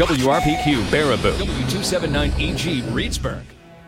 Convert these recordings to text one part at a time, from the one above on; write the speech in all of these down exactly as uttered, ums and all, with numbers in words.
W R P Q Baraboo, W two seventy-nine E G Reedsburg.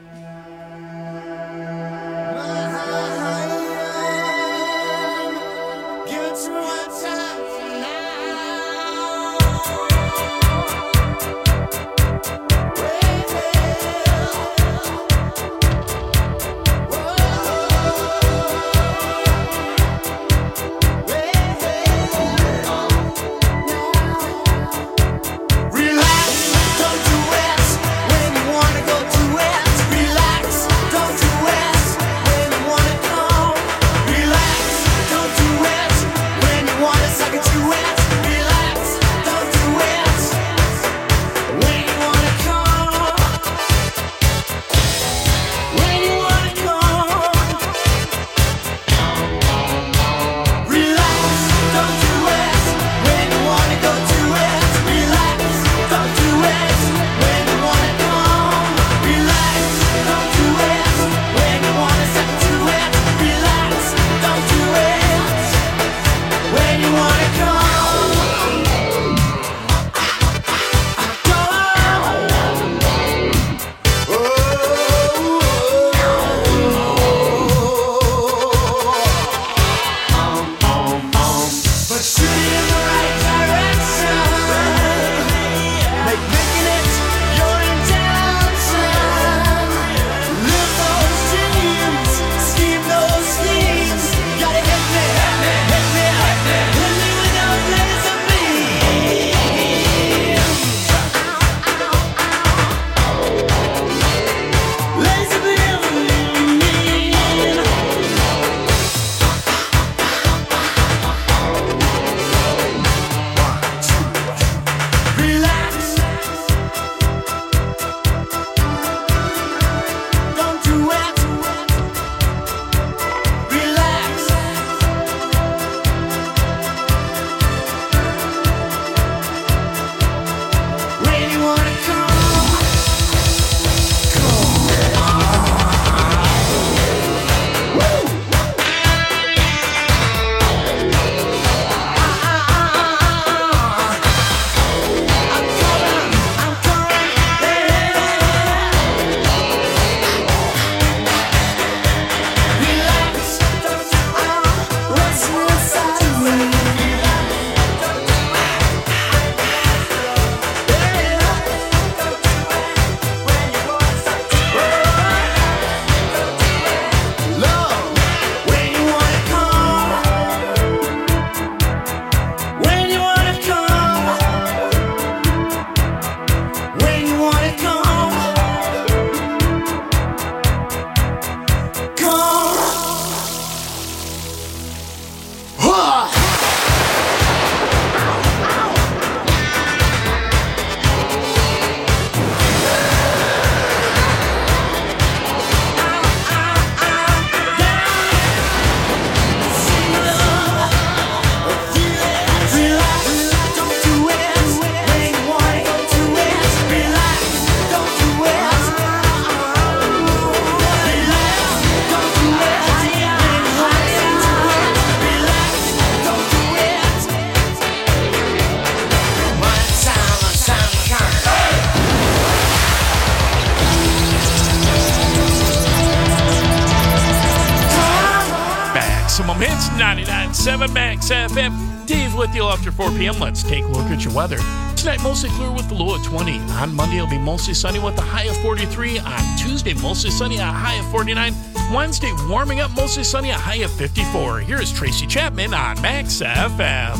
Maximum Hits, ninety-nine point seven Max F M. Dave with you after four p.m. Let's take a look at your weather. Tonight, mostly clear with the low of twenty. On Monday, it'll be mostly sunny with a high of forty-three. On Tuesday, mostly sunny, a high of forty-nine. Wednesday, warming up, mostly sunny, a high of fifty-four. Here's Tracy Chapman on Max F M.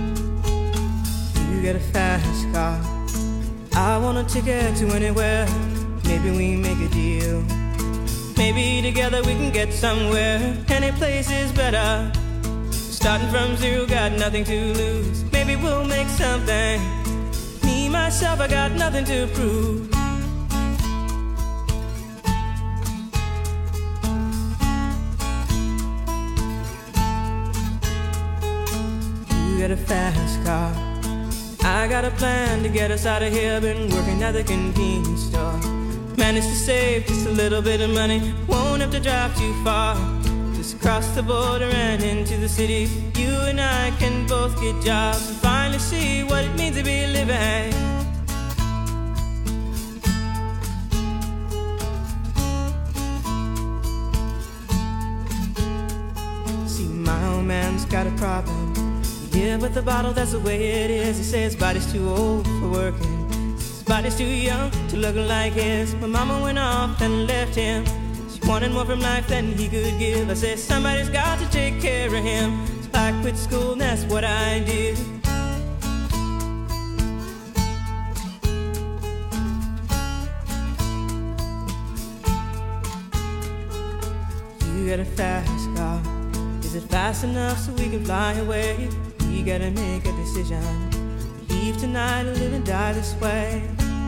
You get a fast car. I want a ticket to anywhere. Maybe we make a deal. Maybe together we can get somewhere. Any place is better. Starting from zero, got nothing to lose. Maybe we'll make something. Me, myself, I got nothing to prove. You get a fast car. I got a plan to get us out of here. Been working at the convenience store. Managed to save just a little bit of money. Won't have to drive too far. Just cross the border and into the city. You and I can both get jobs and finally see what it means to be living. man's got a problem. He live with the bottle, that's the way it is. He says his body's too old for working. His body's too young to look like his. My mama went off and left him. She wanted more from life than he could give. I said somebody's got to take care of him. So I quit school and that's what I did. You got a fast car. Is it fast enough so we can fly away? We gotta make a decision. Leave tonight or live and die this way.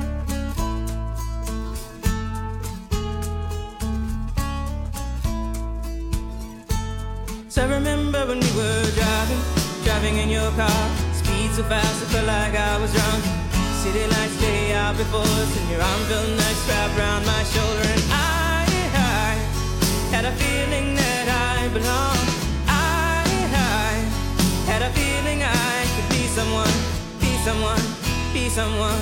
So I remember when we were driving, driving in your car. Speed so fast I felt like I was drunk. City lights lay out before us, and your arm felt nice wrapped around my shoulder. And I, I had a feeling that I belonged. I, I had a feeling I could be someone, be someone, be someone.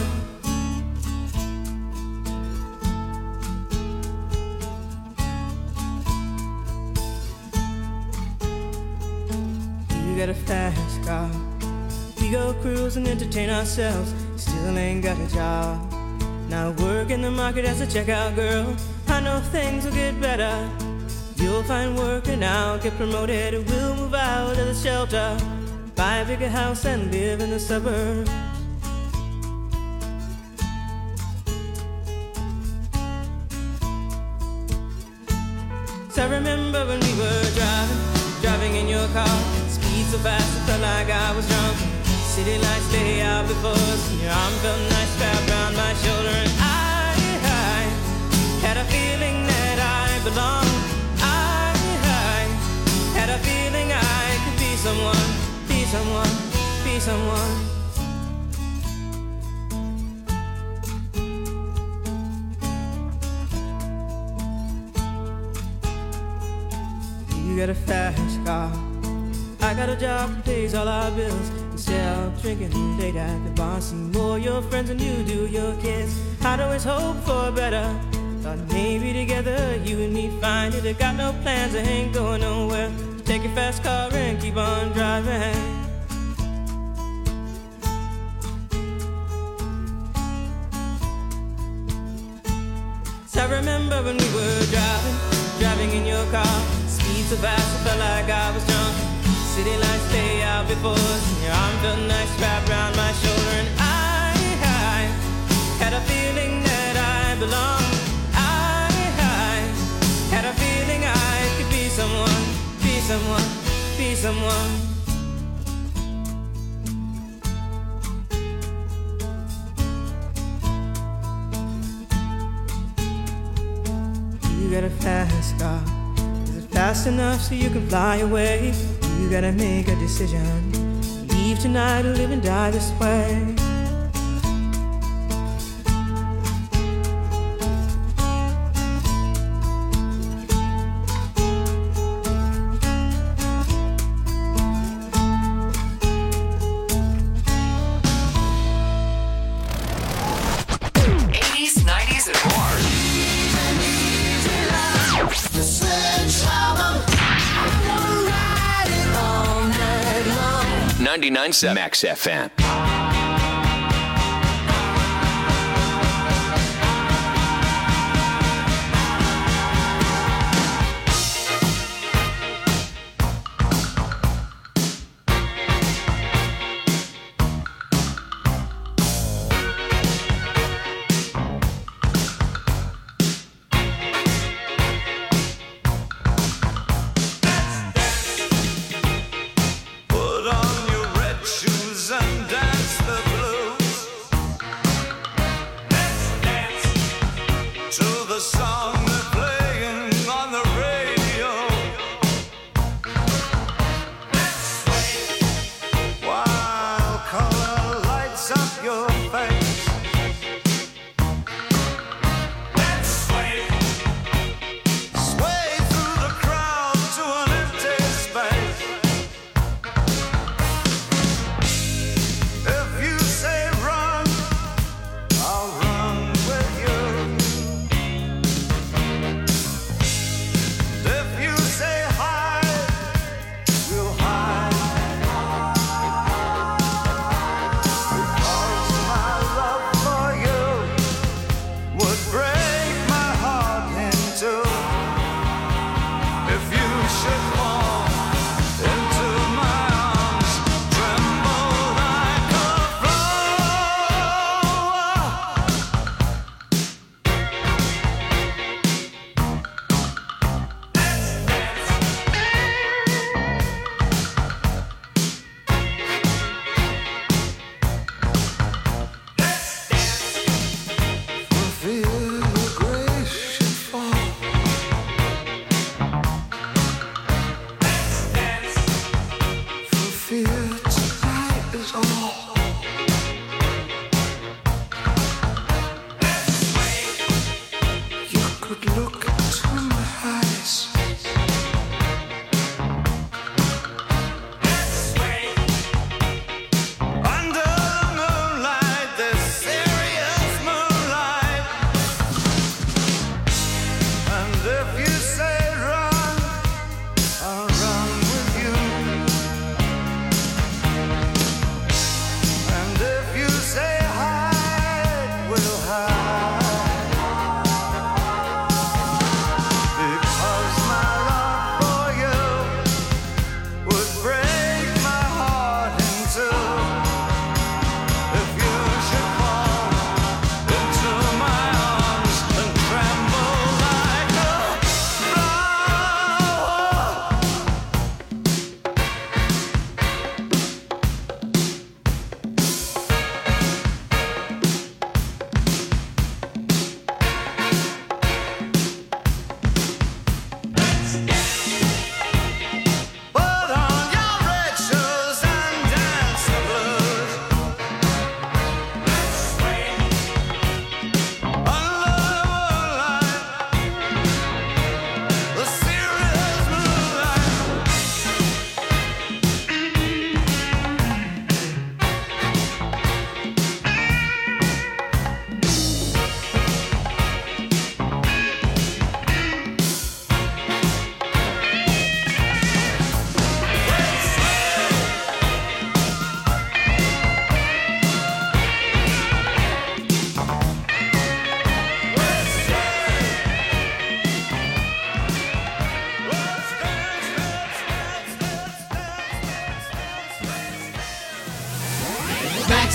You got a fast car. We go cruise and entertain ourselves. Still ain't got a job. Now work in the market as a checkout girl. I know things will get better. You'll find work and I'll get promoted. We'll move out of the shelter, buy a bigger house and live in the suburbs. So I remember when we were driving, driving in your car. Speed so fast I felt like I was drunk. City lights lay out before us, and your arm felt nice wrapped around my shoulder. And I, I had a feeling that I belonged. I, I had a feeling I could be someone, be someone, be someone. You got a fast car. I got a job that pays all our bills. Instead of drinking late at the bar, see more your friends than you do your kids. I'd always hope for better. Thought maybe together you and me find it. I got no plans, I ain't going nowhere. So take your fast car and keep on driving. So I remember when we were driving, driving in your car. Speed so fast I felt like I was drunk. City lights lay out before us, and your arm felt nice wrapped around my shoulder. And I, I had a feeling that I belonged. I, I had a feeling I could be someone, be someone, be someone. You got a fast car. Is it fast enough so you can fly away? You gotta make a decision. Leave tonight or live and die this way. eighties, nineties, and more. The Sledgehammer. ninety-nine point seven Max F M. Put on your red shoes and dance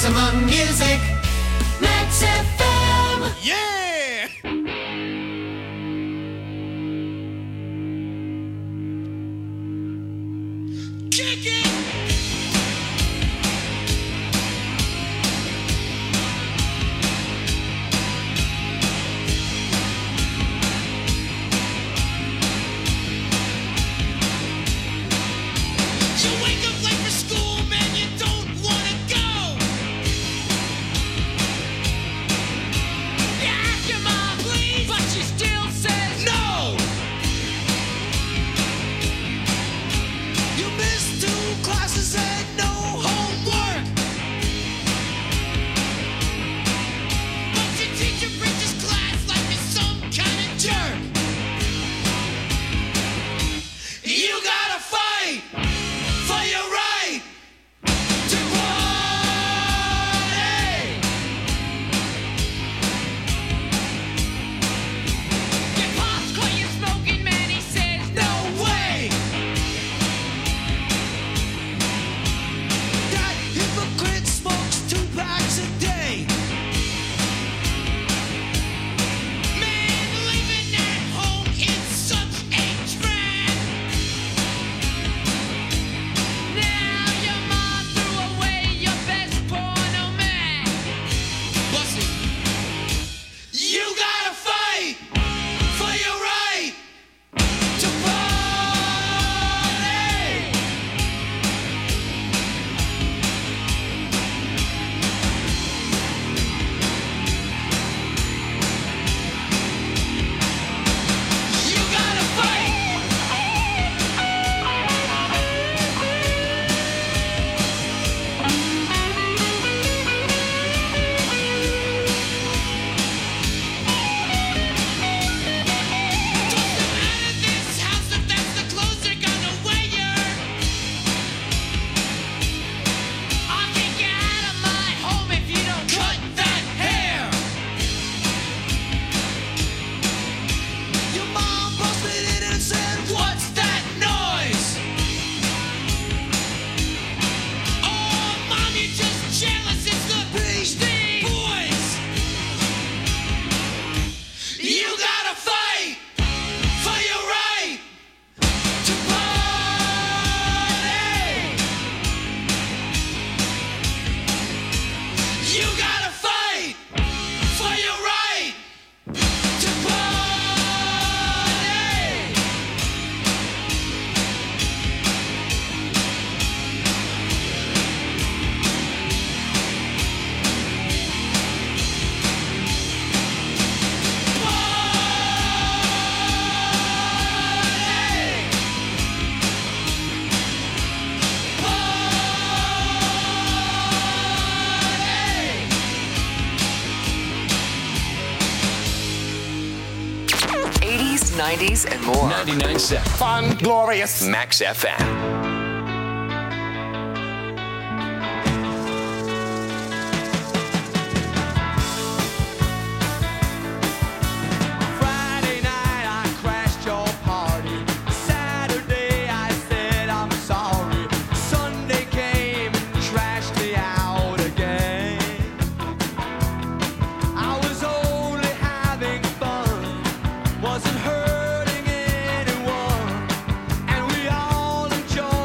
Maximum music. Max F M. Yeah! Kick it! nineties and more. ninety-nine point seven. Fun, glorious. Max F M. Wasn't hurting anyone, and we all enjoyed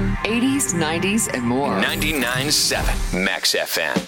eighties, nineties, and more. ninety-nine point seven Max F M.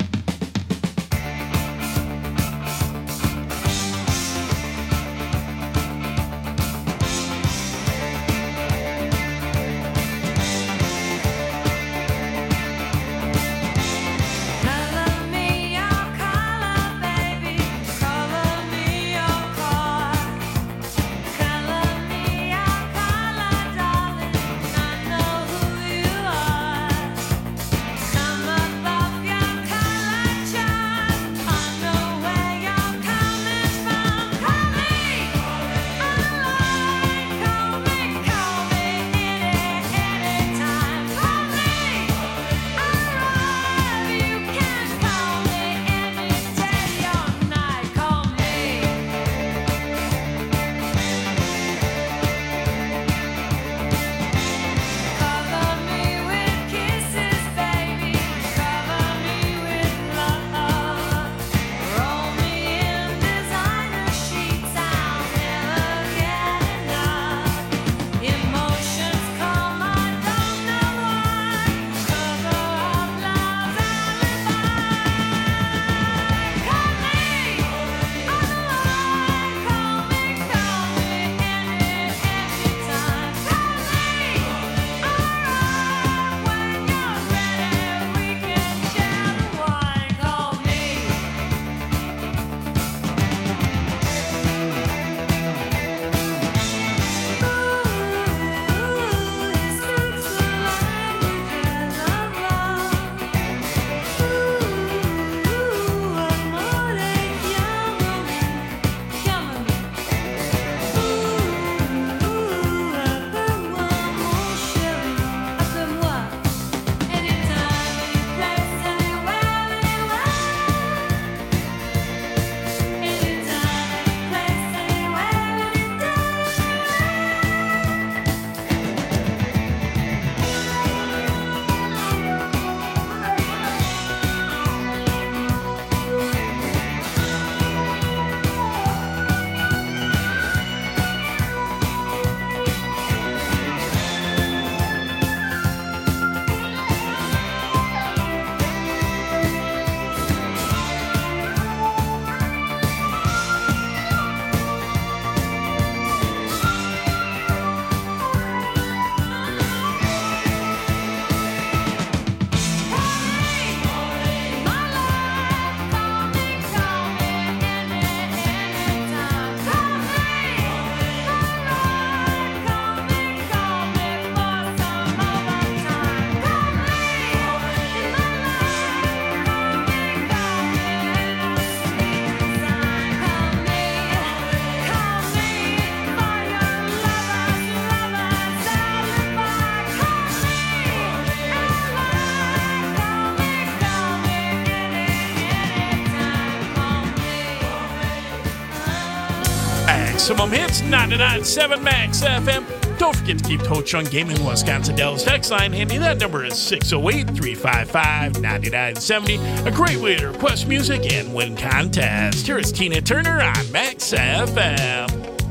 Maximum Hits, ninety-nine point seven Max F M. Don't forget to keep Ho Chung Gaming Wisconsin Dells text line handy. That number is six oh eight, three five five, nine nine seven oh. A great way to request music and win contests. Here is Tina Turner on Max F M.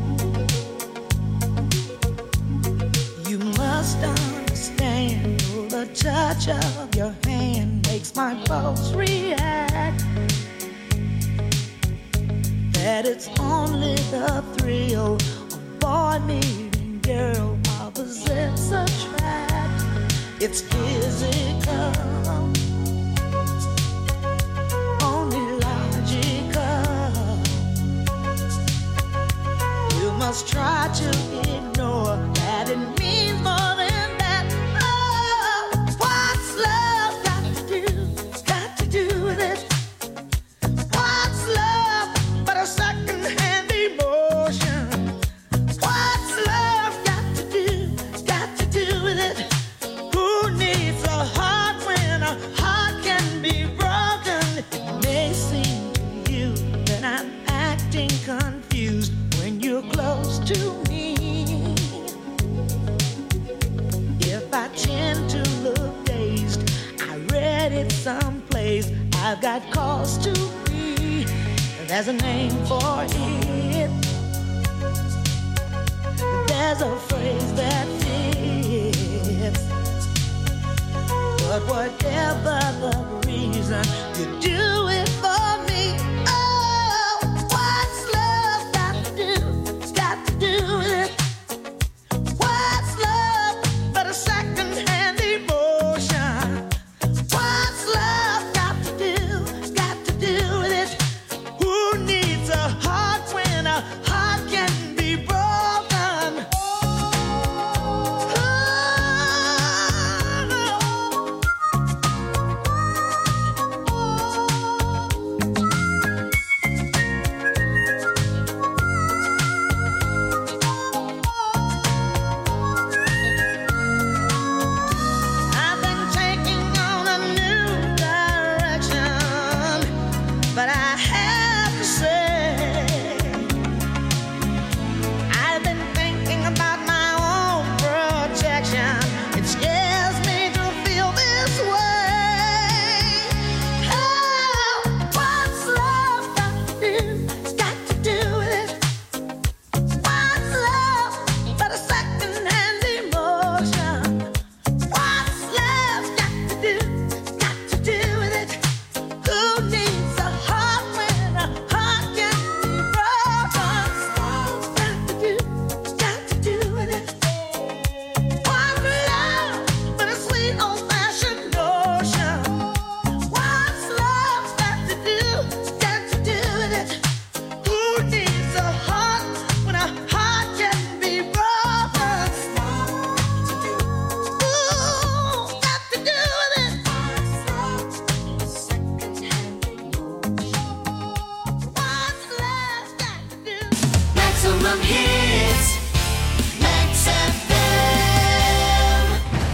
You must understand the touch of your hand makes my pulse react. That it's only the thrill of boy meeting girl opposites attract. It's physical, only logical. You must try to ignore that it means more than that. Oh, what's love got to do? Got to do with it. What's love but a second-hand emotion? What's love got to do? Got to do with it. Who needs a heart when a heart can be broken? It may seem to you that I'm acting confused when you're close to me. If I tend to look dazed, I read it someplace. I've got cause to be. There's a name for it. There's a phrase that fits. But whatever the reason, you do it for me. Oh, what's love got to do? It's got to do with it. What's love but a second-hand emotion? What's love got to do? Got to do with it. Who needs a heart when a heart can be broken? I've been taking on a new direction, but I have to say, I've been thinking about my own protection. It scares me to feel this way. Oh, what's love got to do? It's got to do with it. What's love but a second-hand emotion? What's love got to do? Got to do with it. Who needs a heart when a heart can be broken? What's got to do? Got to do with it. What's love but a sweet old-fashioned notion? What's love got to do? Got to do with it. Who needs a heart when a heart can be broken? Ooh, got to do with it. What's love got to do? Maximum hits. Max F M.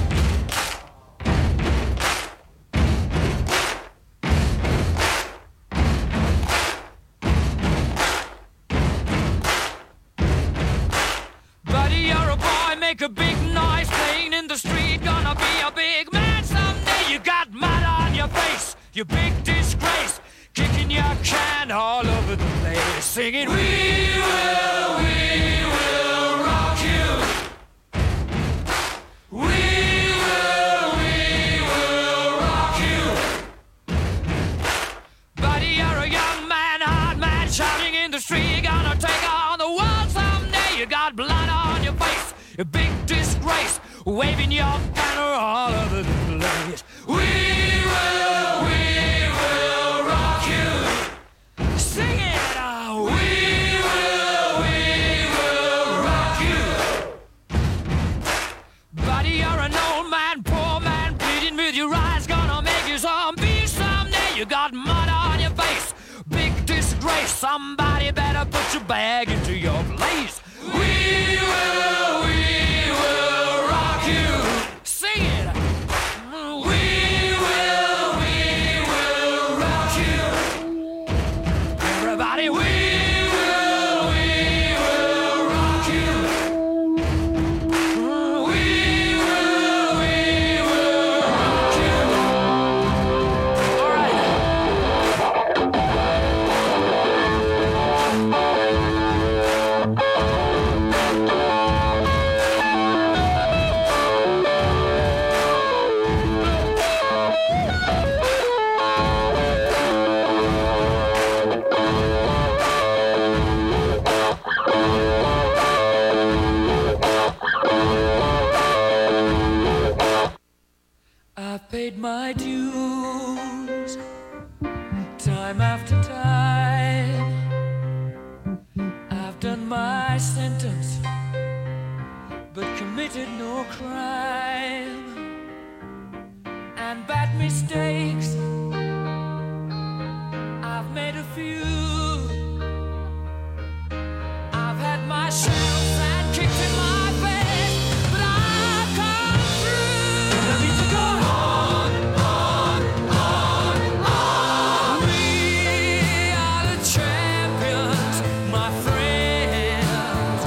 Buddy, you're a boy, make a big noise playing in the street. Gonna be a big man someday. You got mud on your face, you big disgrace. Kicking your can all over the place. Singing, we will, we will rock you. We will, we will rock you. Buddy, you're a young man, hard man, shouting in the street. Gonna take on the world someday. You got blood on your face, a big disgrace. Waving your banner all over the place. We will, we will rock you. Sing it out. We will, we will rock you. Buddy, you're an old man, poor man, bleeding with your eyes. Gonna make you zombie someday. You got mud on your face, big disgrace. Somebody better put your bag into your place. We will, we will rock you. Sing it. We will, we will rock you. Everybody, we will, we will rock you. We will, we will rock you. All right. I've paid my dues time after time. I've done my sentence, but committed no crime. And bad mistakes, I've made a few. I've had my shells and kicked in my face, but I've come through. I need to go on, on, on, on. We are the champions, my friends,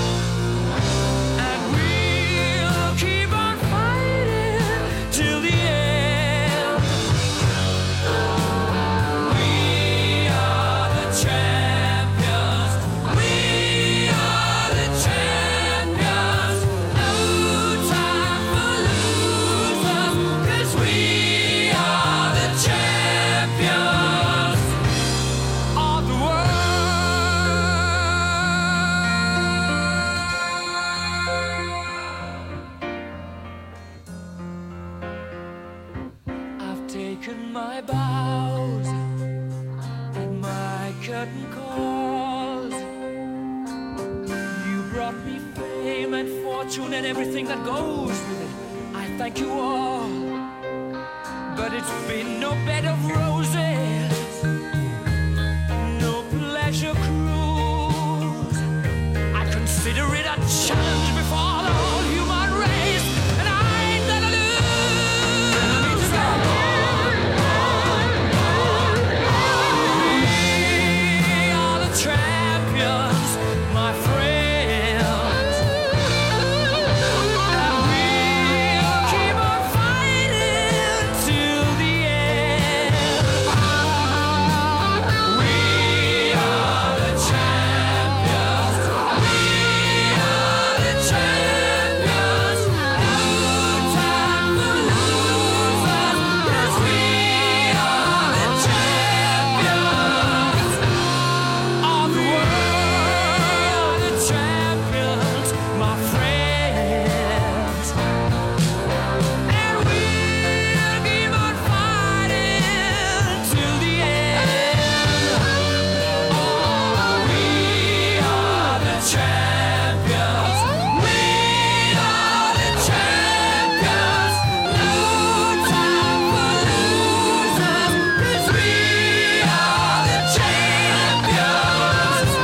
and we'll keep on fighting till the end. taken my bows and my curtain calls. You brought me fame and fortune and everything that goes with it. I thank you all, but it's been no bed of roses, no pleasure cruise. I consider it a challenge before the whole human race, and I ain't gonna lose. We are the champions, my friends, and we'll keep on fighting till the end. We are the champions. We are the champions. No time for losers, 'cause we are the champions of the world, the champions, my friends. And we'll keep on fighting till the end. Oh, we are the champions. We are the champions. No time for losers, 'cause we are the champions.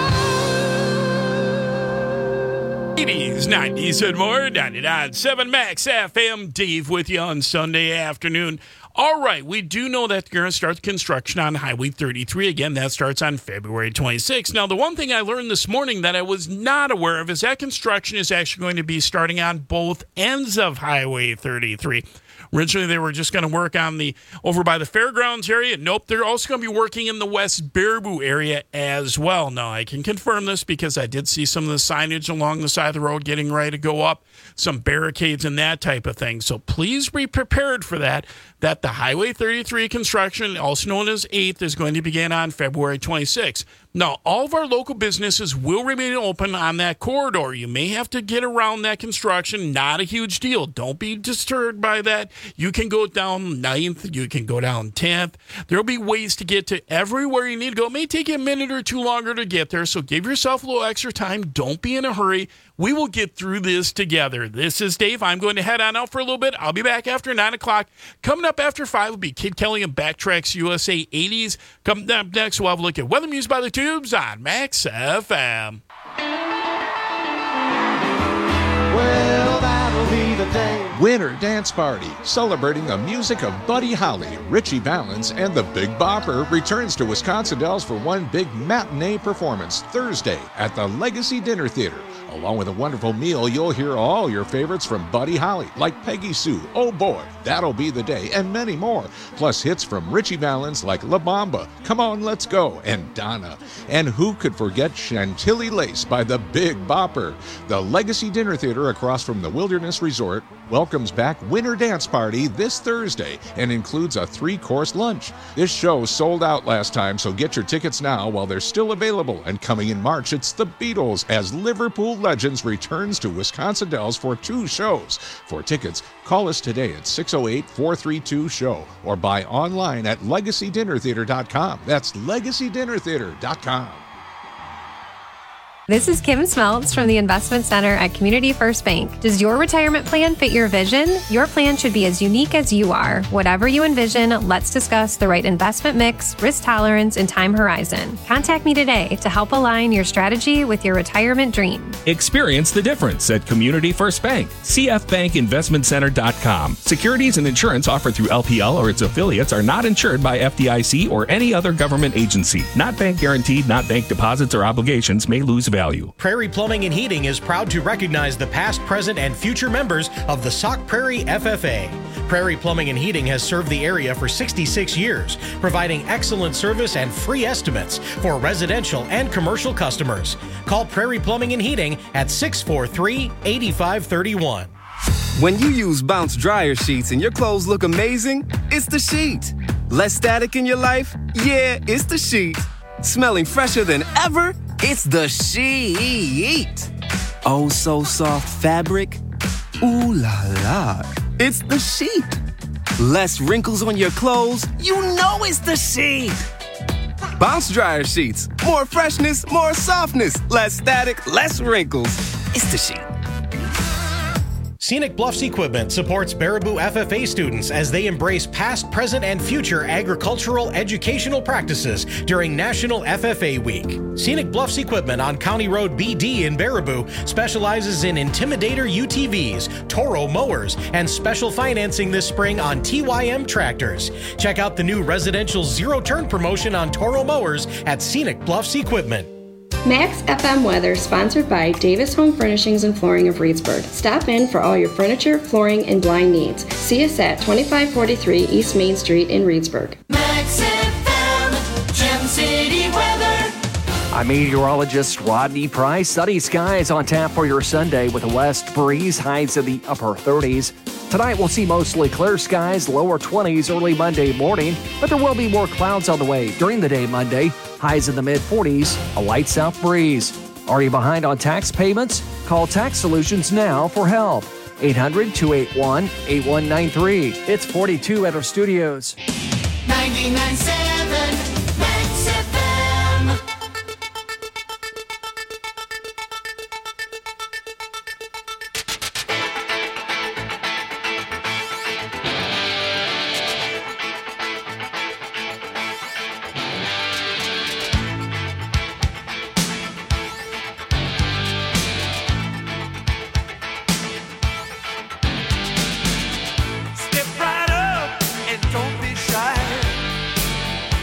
eighties, nineties, and more. ninety-nine point seven Max F M. Dave with you on Sunday afternoon. All right, we do know that they're going to start construction on Highway thirty-three. Again, that starts on February twenty-sixth. Now, the one thing I learned this morning that I was not aware of is that construction is actually going to be starting on both ends of Highway thirty-three. Originally, they were just going to work on the over by the fairgrounds area. Nope, they're also going to be working in the West Baraboo area as well. Now, I can confirm this because I did see some of the signage along the side of the road getting ready to go up, some barricades and that type of thing. So please be prepared for that, that the Highway thirty-three construction, also known as eighth, is going to begin on February twenty-sixth. Now, all of our local businesses will remain open on that corridor. You may have to get around that construction. Not a huge deal. Don't be disturbed by that. You can go down ninth. You can go down tenth. There will be ways to get to everywhere you need to go. It may take you a minute or two longer to get there, so give yourself a little extra time. Don't be in a hurry. We will get through this together. This is Dave. I'm going to head on out for a little bit. I'll be back after nine o'clock. Coming up after five will be Kid Kelly and Backtracks U S A eighties. Coming up next, we'll have a look at Weather News by the Tubes on Max F M. Well, that'll be the day. Winter Dance Party, celebrating the music of Buddy Holly, Richie Valens, and the Big Bopper, returns to Wisconsin Dells for one big matinee performance Thursday at the Legacy Dinner Theater. Along with a wonderful meal, you'll hear all your favorites from Buddy Holly, like Peggy Sue, Oh Boy, That'll Be the Day, and many more. Plus hits from Richie Valens like La Bamba, Come On Let's Go, and Donna. And who could forget Chantilly Lace by the Big Bopper? The Legacy Dinner Theater across from the Wilderness Resort welcomes back Winter Dance Party this Thursday and includes a three-course lunch. This show sold out last time, so get your tickets now while they're still available. And coming in March, it's the Beatles as Liverpool Legends returns to Wisconsin Dells for two shows. For tickets, call us today at six oh eight, four three two, S H O W or buy online at legacy dinner theater dot com. That's legacy dinner theater dot com. This is Kim Smeltz from the Investment Center at Community First Bank. Does your retirement plan fit your vision? Your plan should be as unique as you are. Whatever you envision, let's discuss the right investment mix, risk tolerance, and time horizon. Contact me today to help align your strategy with your retirement dream. Experience the difference at Community First Bank. c f bank investment center dot com. Securities and insurance offered through L P L or its affiliates are not insured by F D I C or any other government agency. Not bank guaranteed, not bank deposits or obligations may lose value. Prairie Plumbing and Heating is proud to recognize the past, present, and future members of the Sauk Prairie F F A. Prairie Plumbing and Heating has served the area for sixty-six years, providing excellent service and free estimates for residential and commercial customers. Call Prairie Plumbing and Heating at six four three, eight five three one. When you use Bounce dryer sheets and your clothes look amazing, it's the sheet. Less static in your life? Yeah, it's the sheet. Smelling fresher than ever? It's the sheet. Oh, so soft fabric. Ooh la la. It's the sheet. Less wrinkles on your clothes? You know it's the Sheet. Bounce dryer sheets. More freshness, more softness. Less static, less wrinkles. It's the Sheet. Scenic Bluffs Equipment supports Baraboo F F A students as they embrace past, present, and future agricultural educational practices during National F F A Week. Scenic Bluffs Equipment on County Road B D in Baraboo specializes in Intimidator U T Vs, Toro mowers, and special financing this spring on T Y M tractors. Check out the new residential zero-turn promotion on Toro mowers at Scenic Bluffs Equipment. Max F M weather sponsored by Davis Home Furnishings and Flooring of Reedsburg. Stop in for all your furniture, flooring, and blind needs. See us at twenty-five forty-three East Main Street in Reedsburg. Max F M, Gem City weather. I'm meteorologist Rodney Price. Sunny skies on tap for your Sunday with a west breeze, highs in the upper thirties. Tonight we'll see mostly clear skies, lower twenties early Monday morning, but there will be more clouds on the way during the day Monday. Highs in the mid forties, a light south breeze. Are you behind on tax payments? Call Tax Solutions now for help. eight hundred, two eight one, eight one nine three. It's forty-two at our studios. ninety-nine point seven Max F M. Step right up and don't be shy.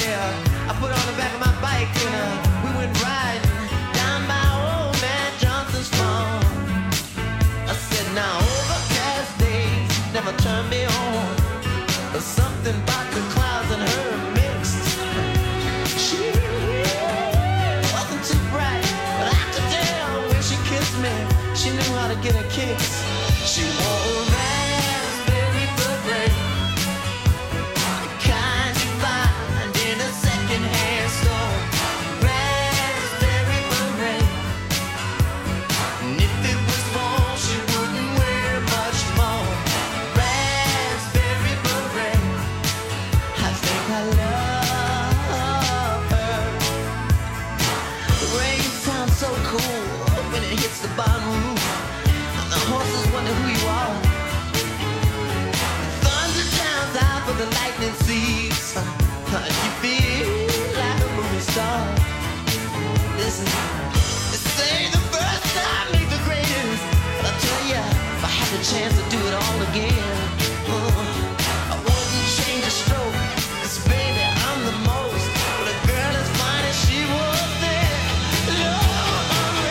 yeah. I put on the back of my bike and uh, we went riding down by old man Johnson's farm. I said, now overcast days never turn me on. There's something about the clouds and her mixed. She wasn't too bright, but I could tell when she kissed me, she knew how to get her kicks. She wore a raspberry beret, the kind you find in a second-hand store. Raspberry beret, and if it was fall, she wouldn't wear much more. Raspberry beret, I think I love her. The rain sounds so cool when it hits the bottom roof. The horses wonder who you are. The thunder drowns out, but the lightning sees. You feel like a movie star. Listen, they say the first time ain't the greatest, but I tell ya, if I had the chance to do it all again, uh, I wouldn't change a stroke. 'Cause baby, I'm the most. But a girl as fine as she was there. Lord,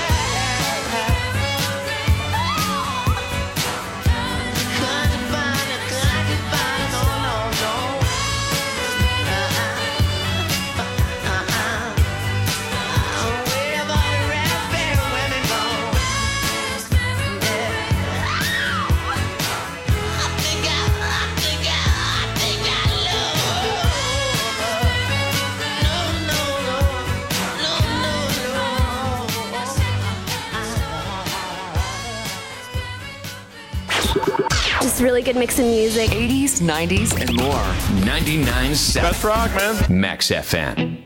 Just really good mix of music. eighties, nineties, and more. ninety-nine point seven. Best rock, man. Max F M.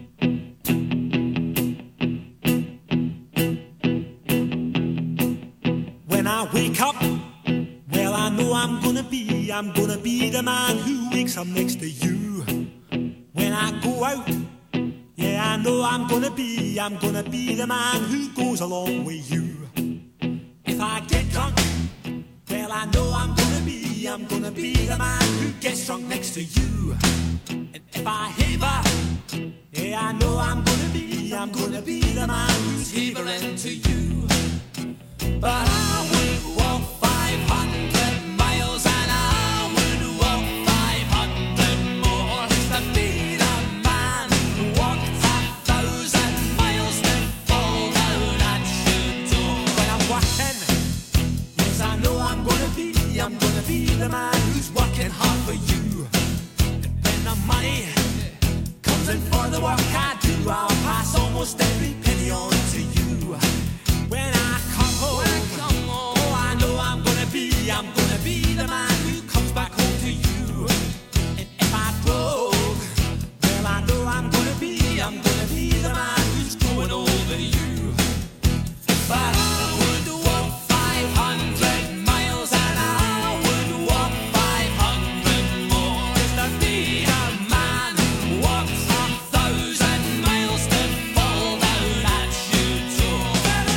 When I wake up, well, I know I'm gonna be, I'm gonna be the man who wakes up next to you. When I go out, yeah, I know I'm gonna be, I'm gonna be the man who goes along with you. If I get drunk, well, I know I'm gonna be, I'm gonna be the man who gets drunk next to you. And if I haver, yeah, I know I'm gonna be, I'm gonna be the man who's havering to you. But I would walk five hundred miles and I would walk five hundred more just to be the man who walked a thousand miles to fall down at your door. When I'm walking, yes, I know I'm gonna be, I'm gonna be the man who's working hard for you. And when the money comes in for the work I do, I'll pass almost every penny on to you. When I come home, oh, I know I'm gonna be, I'm gonna be the man who comes back home to you. And if I drove, well, I know I'm gonna be, I'm gonna be the man who's growing older than you. But I would walk five hundred miles and I would walk five hundred more just to be a man who walks a thousand miles to fall down at your door.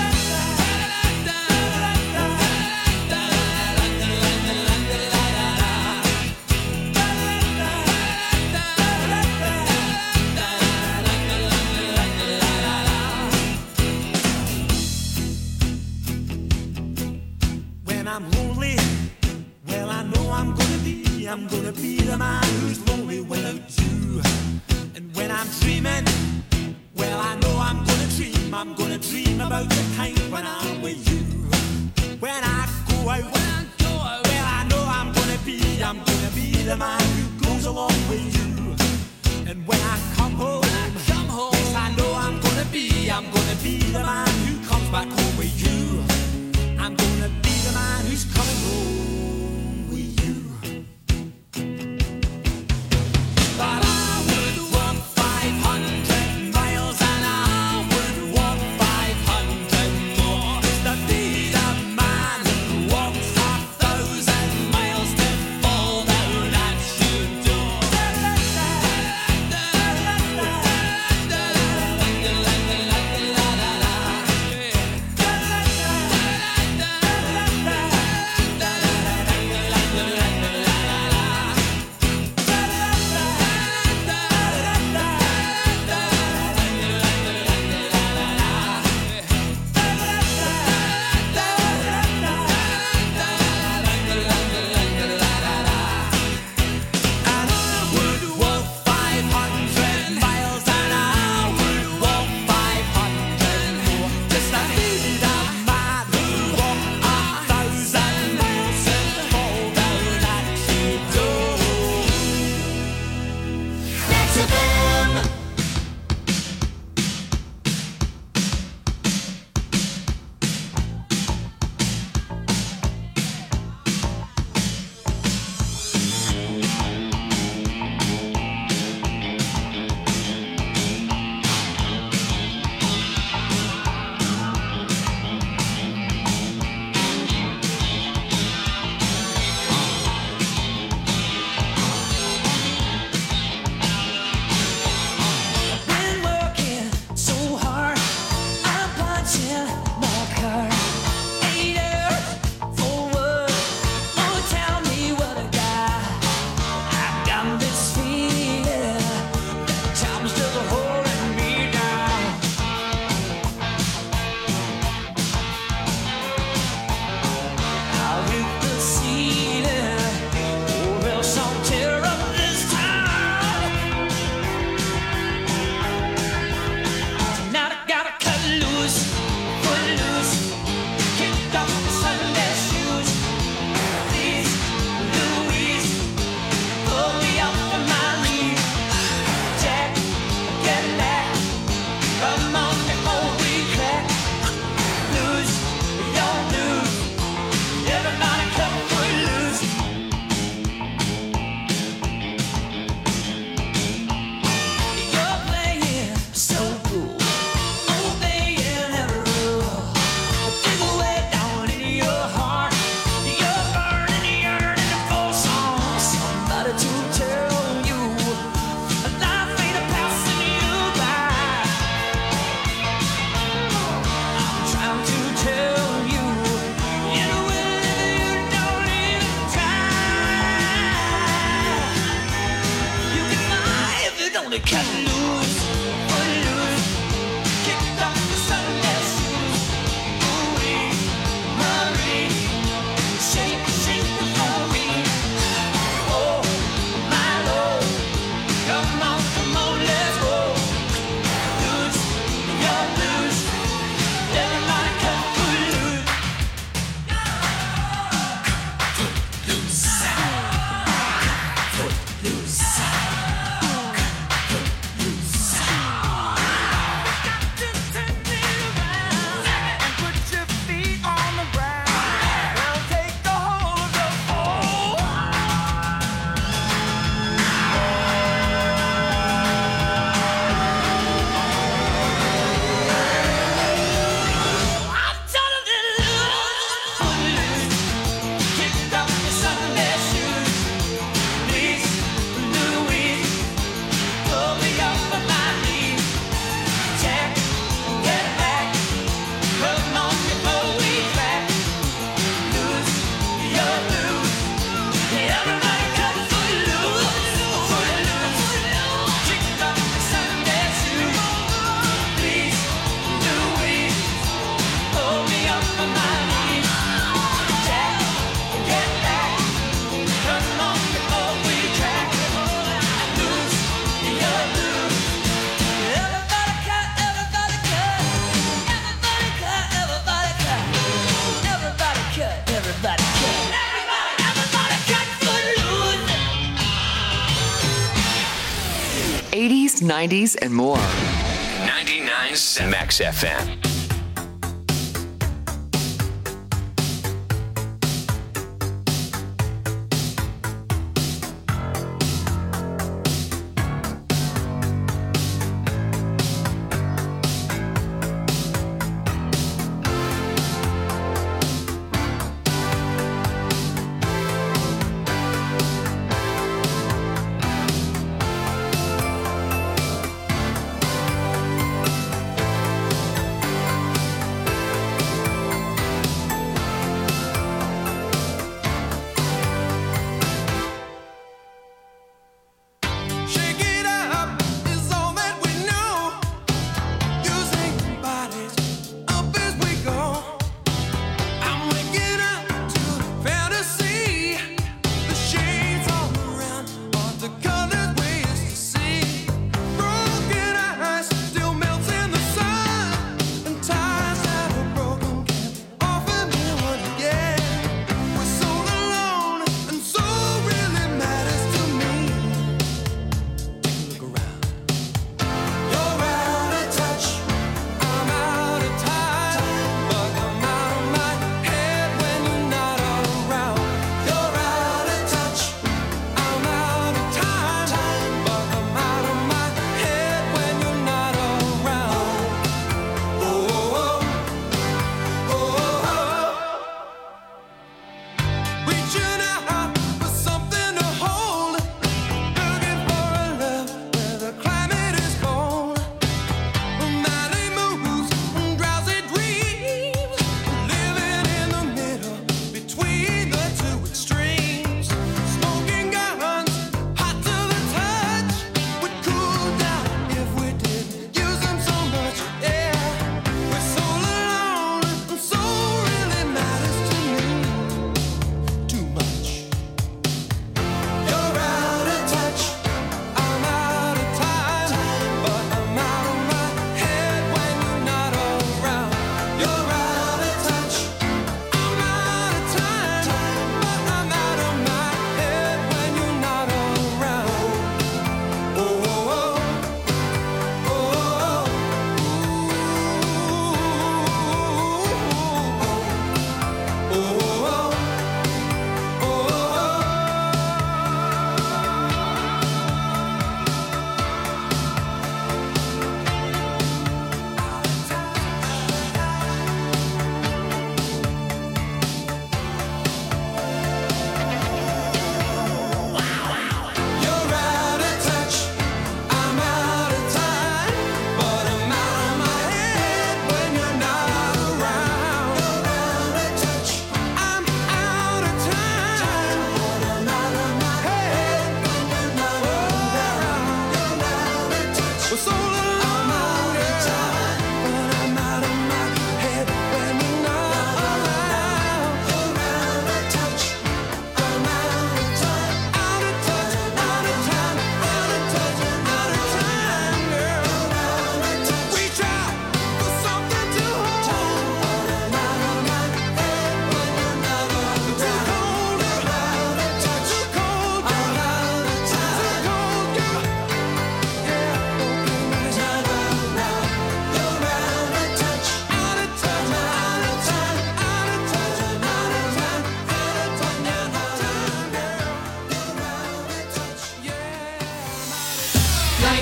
When I'm lonely, well, I know I'm gonna be, I'm gonna be the man who's lonely without you. And when I'm dreaming, well, I know I'm gonna dream, I'm gonna dream about the time when I'm with you. When I go out, when I go out, well, I know I'm gonna be, I'm gonna be the man who goes along with you. And when I come home, when I come home, yes, I know I'm gonna be, I'm gonna be the man who comes back home with you. I'm gonna be the man who's coming home with you. But I would walk five hundred miles and I would walk five hundred more just to be the man who walks a thousand miles to fall down at your door. cut loose, foot loose, kicked off the Sunday shoes. Ooh-wee, Marie, shake, shake the floor. Oh, my Lord, come on, come on, let's go. Loose, you're loose, everybody cut foot loose. Foot loose, foot loose. eighties, nineties, and more. ninety-nine Max F M.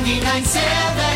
ninety-nine point seven